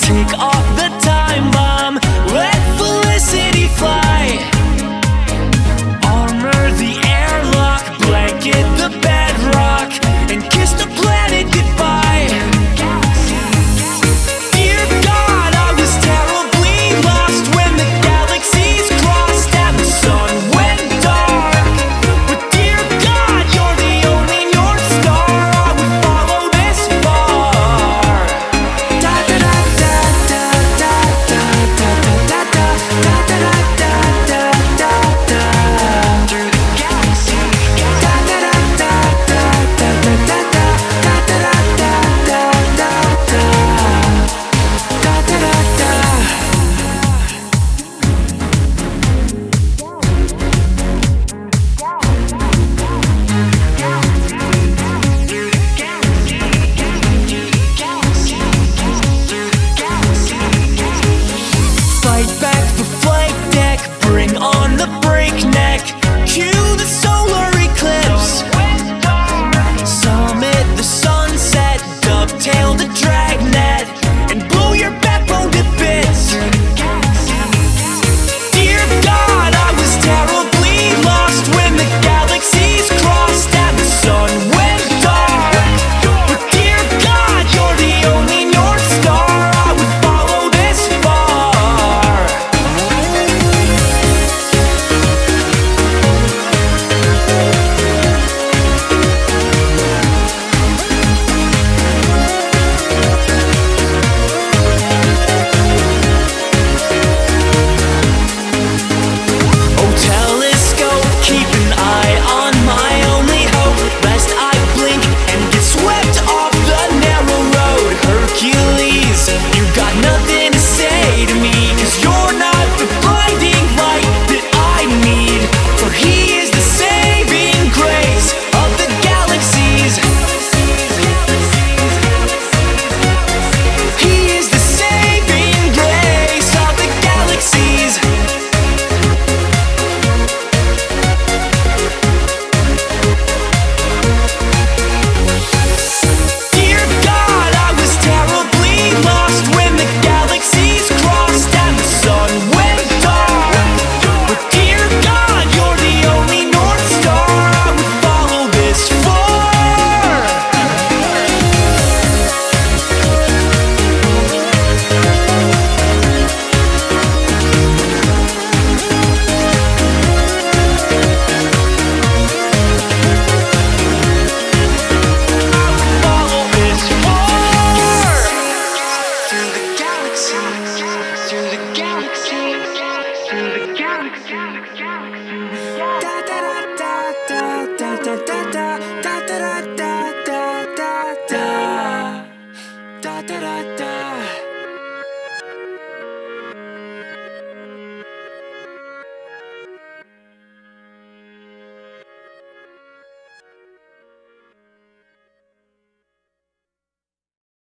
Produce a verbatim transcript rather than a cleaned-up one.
Take off the time bomb, let felicity fly. Armor the airlock, blanket the bedrock, and kiss the planet goodbye. Dear God, I was terribly lost when the galaxies crossed and the sun went dark. But dear God, you're the only North Star I would follow this far. Da da da da da da da da da da da da da da da da. Through the galaxy. Da da da da da da da da da da da da da da da. Da da da da. Fight back the flight deck, bring on the breakneck. Cue the solar eclipse. Summit the sunset, dovetail the dragnet, and blow your backbone to bits. Dear God, I was terribly lost when the galaxies crossed and the sun went dark. But dear God, you're the only North Star I would follow this far. Oh, telescope, keep an eye on my only hope, lest I blink and get swept off the narrow road. Hercules, you got nothing to say to me, 'cause you're not the blinding light that I need. For he is the saving grace of the galaxies. He is the saving grace of the galaxies. Dear God, I was terribly lost when the galaxies crossed and the sun went dark. But dear God, you're the only North Star I would follow this far. Follow this far. Through the galaxy, through the galaxy, through the galaxy. Da da da da da da da da da da da da da da da da da da da.